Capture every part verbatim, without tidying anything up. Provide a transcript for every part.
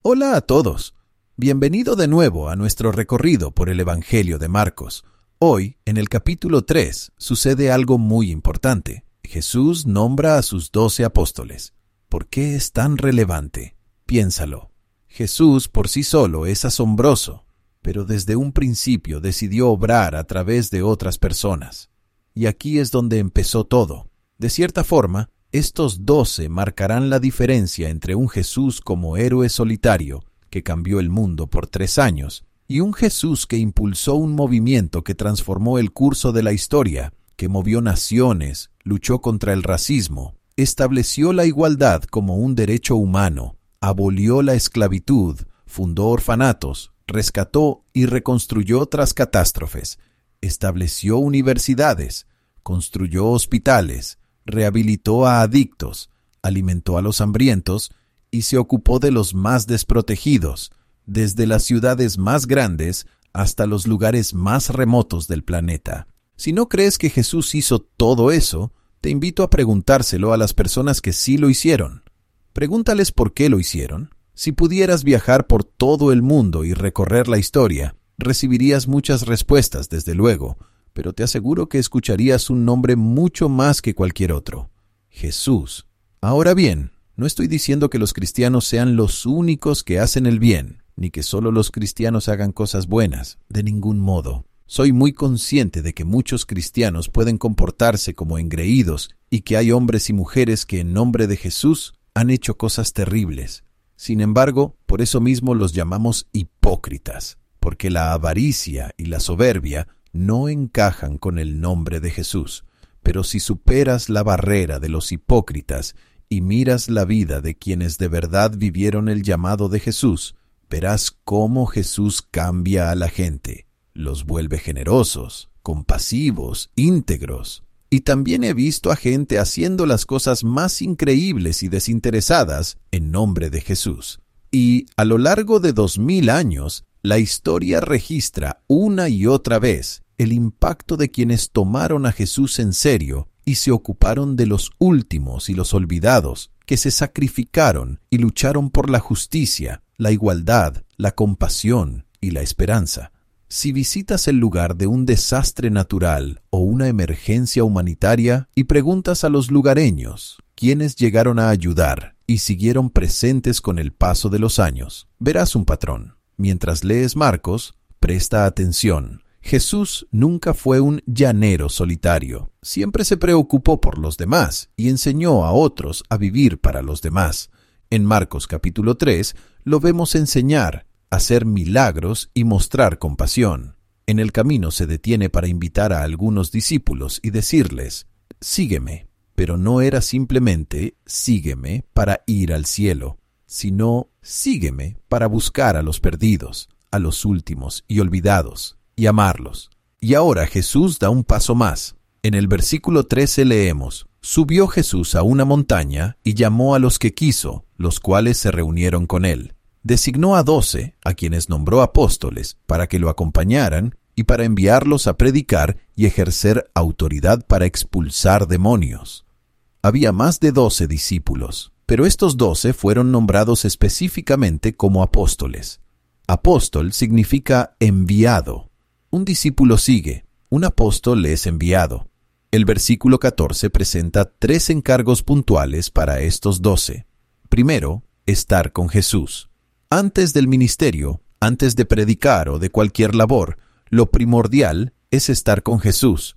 Hola a todos. Bienvenido de nuevo a nuestro recorrido por el Evangelio de Marcos. Hoy, en el capítulo tres, sucede algo muy importante. Jesús nombra a sus doce apóstoles. ¿Por qué es tan relevante? Piénsalo. Jesús por sí solo es asombroso, pero desde un principio decidió obrar a través de otras personas. Y aquí es donde empezó todo. De cierta forma, estos doce marcarán la diferencia entre un Jesús como héroe solitario, que cambió el mundo por tres años, y un Jesús que impulsó un movimiento que transformó el curso de la historia, que movió naciones, luchó contra el racismo, estableció la igualdad como un derecho humano, abolió la esclavitud, fundó orfanatos, rescató y reconstruyó tras catástrofes, estableció universidades, construyó hospitales, rehabilitó a adictos, alimentó a los hambrientos y se ocupó de los más desprotegidos, desde las ciudades más grandes hasta los lugares más remotos del planeta. Si no crees que Jesús hizo todo eso, te invito a preguntárselo a las personas que sí lo hicieron. Pregúntales por qué lo hicieron. Si pudieras viajar por todo el mundo y recorrer la historia, recibirías muchas respuestas, desde luego, pero te aseguro que escucharías un nombre mucho más que cualquier otro: Jesús. Ahora bien, no estoy diciendo que los cristianos sean los únicos que hacen el bien, ni que solo los cristianos hagan cosas buenas, de ningún modo. Soy muy consciente de que muchos cristianos pueden comportarse como engreídos y que hay hombres y mujeres que en nombre de Jesús han hecho cosas terribles. Sin embargo, por eso mismo los llamamos hipócritas, porque la avaricia y la soberbia no encajan con el nombre de Jesús. Pero si superas la barrera de los hipócritas y miras la vida de quienes de verdad vivieron el llamado de Jesús, verás cómo Jesús cambia a la gente, los vuelve generosos, compasivos, íntegros. Y también he visto a gente haciendo las cosas más increíbles y desinteresadas en nombre de Jesús. Y a lo largo de dos mil años, la historia registra una y otra vez el impacto de quienes tomaron a Jesús en serio y se ocuparon de los últimos y los olvidados, que se sacrificaron y lucharon por la justicia, la igualdad, la compasión y la esperanza. Si visitas el lugar de un desastre natural o una emergencia humanitaria y preguntas a los lugareños quiénes llegaron a ayudar y siguieron presentes con el paso de los años, verás un patrón. Mientras lees Marcos, presta atención. Jesús nunca fue un llanero solitario. Siempre se preocupó por los demás y enseñó a otros a vivir para los demás. En Marcos capítulo tres lo vemos enseñar, hacer milagros y mostrar compasión. En el camino se detiene para invitar a algunos discípulos y decirles: «Sígueme». Pero no era simplemente «sígueme» para ir al cielo, sino «sígueme» para buscar a los perdidos, a los últimos y olvidados, y amarlos. Y ahora Jesús da un paso más. En el versículo trece leemos: «Subió Jesús a una montaña y llamó a los que quiso, los cuales se reunieron con él. Designó a doce, a quienes nombró apóstoles, para que lo acompañaran y para enviarlos a predicar y ejercer autoridad para expulsar demonios». Había más de doce discípulos, pero estos doce fueron nombrados específicamente como apóstoles. Apóstol significa enviado. Un discípulo sigue, un apóstol es enviado. El versículo catorce presenta tres encargos puntuales para estos doce. Primero, estar con Jesús. Antes del ministerio, antes de predicar o de cualquier labor, lo primordial es estar con Jesús.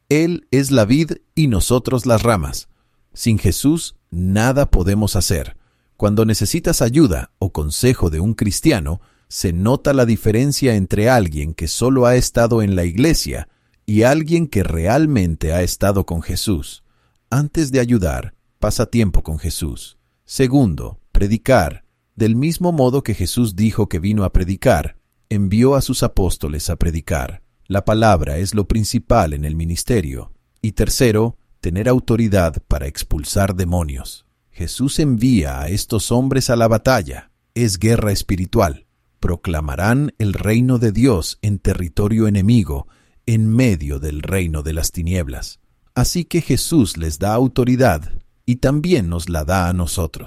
Él es la vid y nosotros las ramas. Sin Jesús, nada podemos hacer. Cuando necesitas ayuda o consejo de un cristiano, se nota la diferencia entre alguien que solo ha estado en la iglesia y alguien que realmente ha estado con Jesús. Antes de ayudar, pasa tiempo con Jesús. Segundo, predicar. Del mismo modo que Jesús dijo que vino a predicar, envió a sus apóstoles a predicar. La palabra es lo principal en el ministerio. Y tercero, tener autoridad para expulsar demonios. Jesús envía a estos hombres a la batalla. Es guerra espiritual. Proclamarán el reino de Dios en territorio enemigo, en medio del reino de las tinieblas. Así que Jesús les da autoridad y también nos la da a nosotros.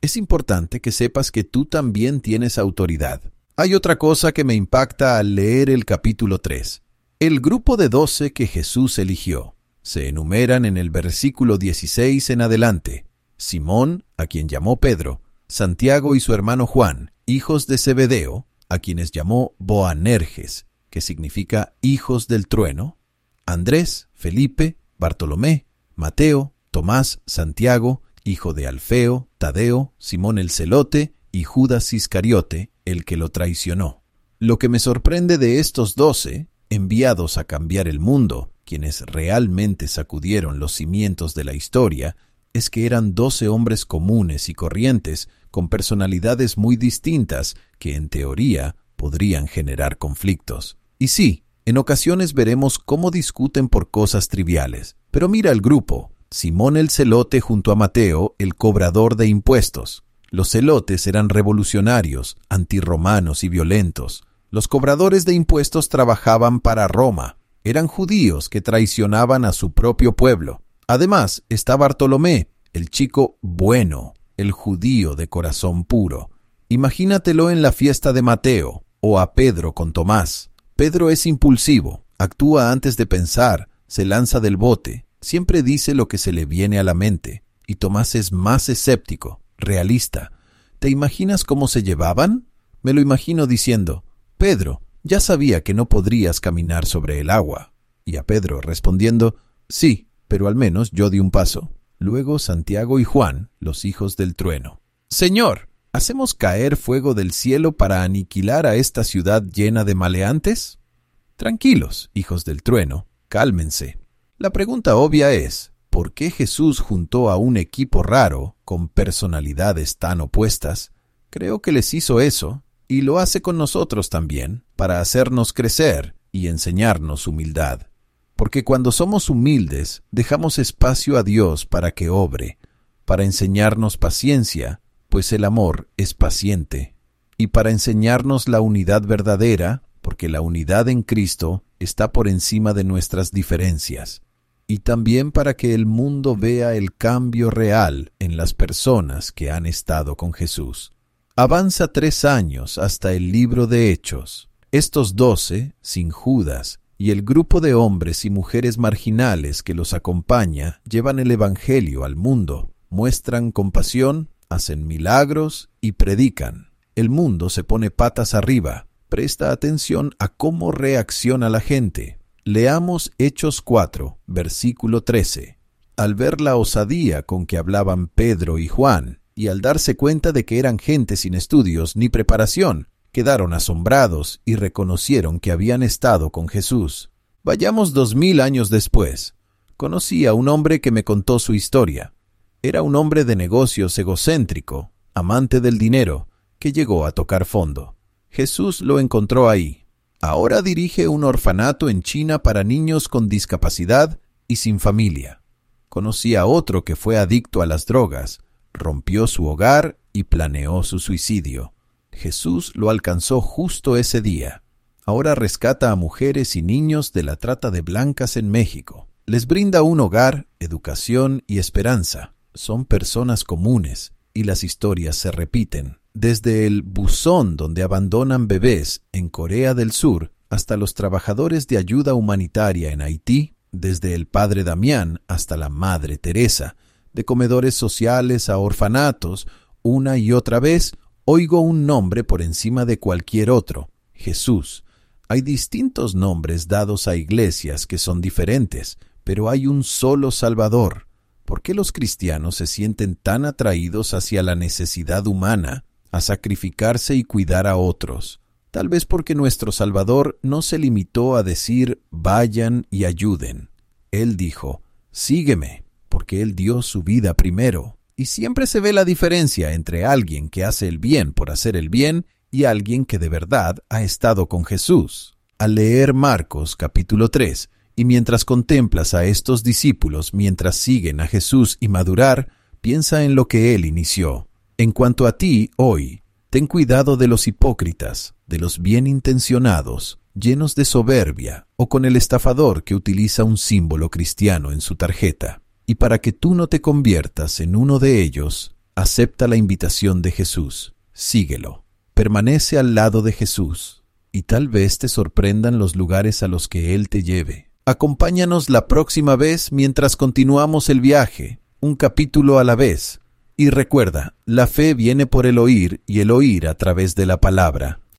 es importante que sepas que tú también tienes autoridad. Hay otra cosa que me impacta al leer el capítulo tres. El grupo de doce que Jesús eligió. Se enumeran en el versículo dieciséis en adelante. Simón, a quien llamó Pedro, Santiago y su hermano Juan, hijos de Zebedeo, a quienes llamó Boanerges, que significa hijos del trueno, Andrés, Felipe, Bartolomé, Mateo, Tomás, Santiago, hijo de Alfeo, Tadeo, Simón el Celote y Judas Iscariote, el que lo traicionó. Lo que me sorprende de estos doce, enviados a cambiar el mundo, quienes realmente sacudieron los cimientos de la historia, es que eran doce hombres comunes y corrientes con personalidades muy distintas que, en teoría, podrían generar conflictos. Y sí, en ocasiones veremos cómo discuten por cosas triviales, pero mira el grupo. Simón el Celote junto a Mateo, el cobrador de impuestos. Los celotes eran revolucionarios, antirromanos y violentos. Los cobradores de impuestos trabajaban para Roma. Eran judíos que traicionaban a su propio pueblo. Además, está Bartolomé, el chico bueno, el judío de corazón puro. Imagínatelo en la fiesta de Mateo, o a Pedro con Tomás. Pedro es impulsivo, actúa antes de pensar, se lanza del bote, siempre dice lo que se le viene a la mente. Y Tomás es más escéptico, realista. ¿Te imaginas cómo se llevaban? Me lo imagino diciendo: Pedro, ya sabía que no podrías caminar sobre el agua. Y a Pedro respondiendo: sí, pero al menos yo di un paso. Luego Santiago y Juan, los hijos del trueno: Señor, ¿hacemos caer fuego del cielo para aniquilar a esta ciudad llena de maleantes? Tranquilos, hijos del trueno, cálmense. La pregunta obvia es, ¿por qué Jesús juntó a un equipo raro con personalidades tan opuestas? Creo que les hizo eso, y lo hace con nosotros también, para hacernos crecer y enseñarnos humildad. Porque cuando somos humildes, dejamos espacio a Dios para que obre, para enseñarnos paciencia, pues el amor es paciente, y para enseñarnos la unidad verdadera, porque la unidad en Cristo está por encima de nuestras diferencias, y también para que el mundo vea el cambio real en las personas que han estado con Jesús. Avanza tres años hasta el libro de Hechos. Estos doce, sin Judas, y el grupo de hombres y mujeres marginales que los acompaña llevan el Evangelio al mundo, muestran compasión, hacen milagros y predican. El mundo se pone patas arriba. Presta atención a cómo reacciona la gente. Leamos Hechos cuatro, versículo trece. Al ver la osadía con que hablaban Pedro y Juan, y al darse cuenta de que eran gente sin estudios ni preparación, quedaron asombrados y reconocieron que habían estado con Jesús. Vayamos dos mil años después. Conocí a un hombre que me contó su historia. Era un hombre de negocios egocéntrico, amante del dinero, que llegó a tocar fondo. Jesús lo encontró ahí. Ahora dirige un orfanato en China para niños con discapacidad y sin familia. Conocí a otro que fue adicto a las drogas, rompió su hogar y planeó su suicidio. Jesús lo alcanzó justo ese día. Ahora rescata a mujeres y niños de la trata de blancas en México. Les brinda un hogar, educación y esperanza. Son personas comunes y las historias se repiten. Desde el buzón donde abandonan bebés en Corea del Sur hasta los trabajadores de ayuda humanitaria en Haití, desde el padre Damián hasta la madre Teresa, de comedores sociales a orfanatos, una y otra vez oigo un nombre por encima de cualquier otro: Jesús. Hay distintos nombres dados a iglesias que son diferentes, pero hay un solo Salvador. ¿Por qué los cristianos se sienten tan atraídos hacia la necesidad humana, a sacrificarse y cuidar a otros? Tal vez porque nuestro Salvador no se limitó a decir vayan y ayuden. Él dijo, sígueme, porque Él dio su vida primero. Y siempre se ve la diferencia entre alguien que hace el bien por hacer el bien y alguien que de verdad ha estado con Jesús. Al leer Marcos capítulo tres, y mientras contemplas a estos discípulos mientras siguen a Jesús y madurar, piensa en lo que Él inició. En cuanto a ti, hoy, ten cuidado de los hipócritas, de los bien intencionados, llenos de soberbia, o con el estafador que utiliza un símbolo cristiano en su tarjeta. Y para que tú no te conviertas en uno de ellos, Acepta la invitación de Jesús. Síguelo. Permanece al lado de Jesús y tal vez te sorprendan los lugares a los que Él te lleve. Acompáñanos la próxima vez mientras continuamos el viaje, un capítulo a la vez. Y recuerda, la fe viene por el oír y el oír a través de la palabra.